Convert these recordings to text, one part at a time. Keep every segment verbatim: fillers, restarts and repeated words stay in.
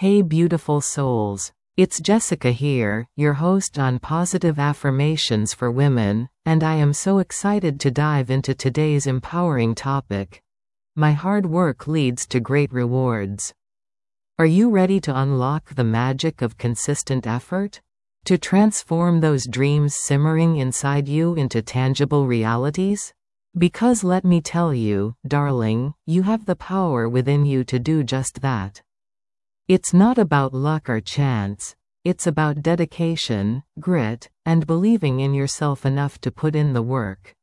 Hey beautiful souls. It's Jessica here, your host on Positive Affirmations for Women, and I am so excited to dive into today's empowering topic. My hard work leads to great rewards. Are you ready to unlock the magic of consistent effort? To transform those dreams simmering inside you into tangible realities? Because let me tell you, darling, you have the power within you to do just that. It's not about luck or chance, it's about dedication, grit, and believing in yourself enough to put in the work.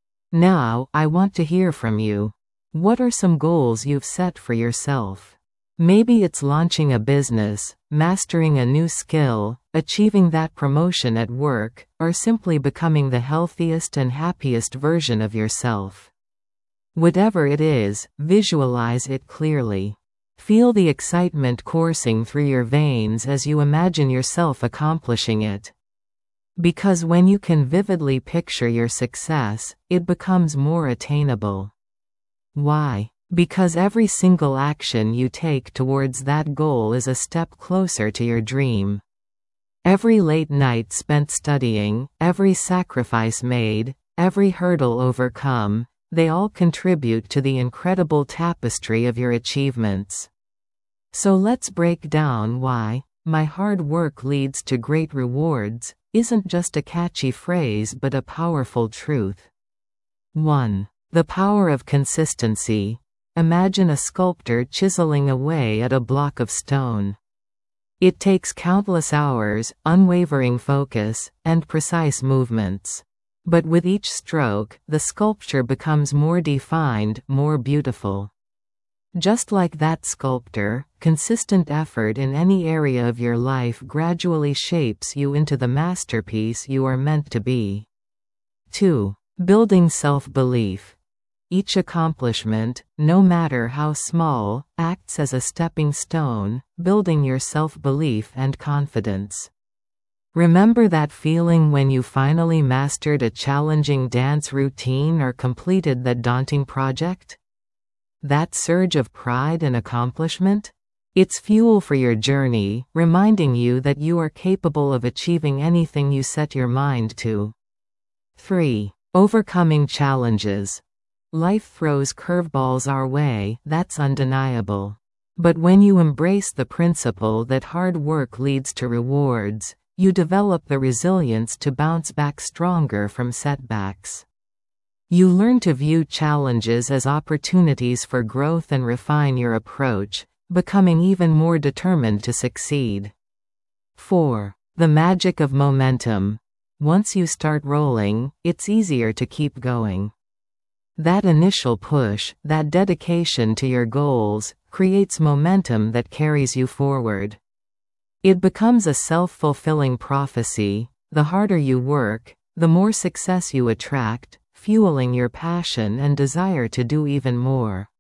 Now, I want to hear from you. What are some goals you've set for yourself? Maybe it's launching a business, mastering a new skill, achieving that promotion at work, or simply becoming the healthiest and happiest version of yourself. Whatever it is, visualize it clearly. Feel the excitement coursing through your veins as you imagine yourself accomplishing it. Because when you can vividly picture your success, it becomes more attainable. Why? Because every single action you take towards that goal is a step closer to your dream. Every late night spent studying, every sacrifice made, every hurdle overcome, they all contribute to the incredible tapestry of your achievements. So let's break down why "my hard work leads to great rewards" isn't just a catchy phrase but a powerful truth. one. The power of consistency. Imagine a sculptor chiseling away at a block of stone. It takes countless hours, unwavering focus, and precise movements. But with each stroke, the sculpture becomes more defined, more beautiful. Just like that sculptor, consistent effort in any area of your life gradually shapes you into the masterpiece you are meant to be. two. Building self-belief. Each accomplishment, no matter how small, acts as a stepping stone, building your self-belief and confidence. Remember that feeling when you finally mastered a challenging dance routine or completed that daunting project? That surge of pride and accomplishment? It's fuel for your journey, reminding you that you are capable of achieving anything you set your mind to. three. Overcoming challenges. Life throws curveballs our way, that's undeniable. But when you embrace the principle that hard work leads to rewards, you develop the resilience to bounce back stronger from setbacks. You learn to view challenges as opportunities for growth and refine your approach, becoming even more determined to succeed. four. The magic of momentum. Once you start rolling, it's easier to keep going. That initial push, that dedication to your goals, creates momentum that carries you forward. It becomes a self-fulfilling prophecy. The harder you work, the more success you attract, fueling your passion and desire to do even more.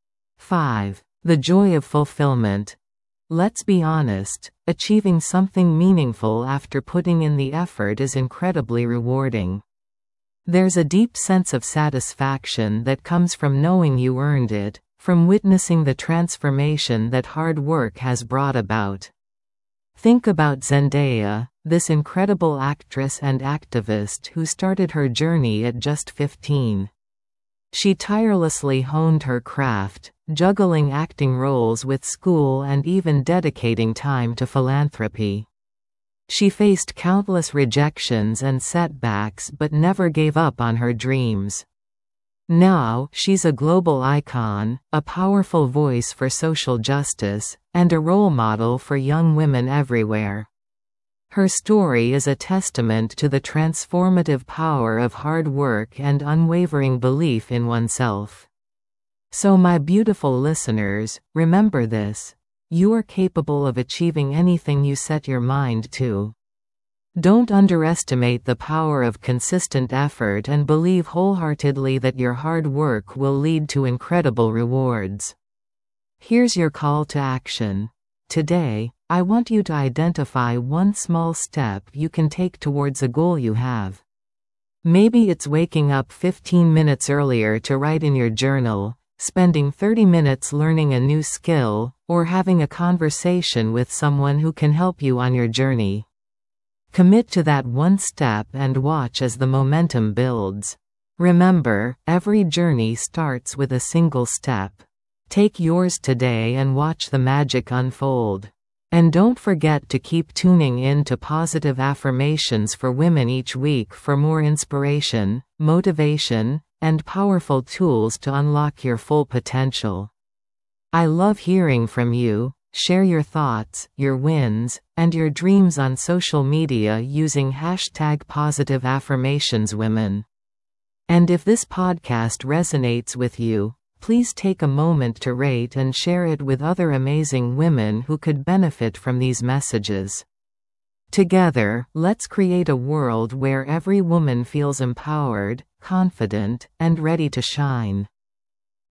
five. The joy of fulfillment. Let's be honest, achieving something meaningful after putting in the effort is incredibly rewarding. There's a deep sense of satisfaction that comes from knowing you earned it, from witnessing the transformation that hard work has brought about. Think about Zendaya, this incredible actress and activist who started her journey at just fifteen. She tirelessly honed her craft, juggling acting roles with school and even dedicating time to philanthropy. She faced countless rejections and setbacks but never gave up on her dreams. Now, she's a global icon, a powerful voice for social justice, and a role model for young women everywhere. Her story is a testament to the transformative power of hard work and unwavering belief in oneself. So my beautiful listeners, remember this. You are capable of achieving anything you set your mind to. Don't underestimate the power of consistent effort and believe wholeheartedly that your hard work will lead to incredible rewards. Here's your call to action. Today, I want you to identify one small step you can take towards a goal you have. Maybe it's waking up fifteen minutes earlier to write in your journal, spending thirty minutes learning a new skill, or having a conversation with someone who can help you on your journey. Commit to that one step and watch as the momentum builds. Remember, every journey starts with a single step. Take yours today and watch the magic unfold. And don't forget to keep tuning in to Positive Affirmations for Women each week for more inspiration, motivation, and powerful tools to unlock your full potential. I love hearing from you. Share your thoughts, your wins, and your dreams on social media using hashtag PositiveAffirmationsWomen. And if this podcast resonates with you, please take a moment to rate and share it with other amazing women who could benefit from these messages. Together, let's create a world where every woman feels empowered, confident, and ready to shine.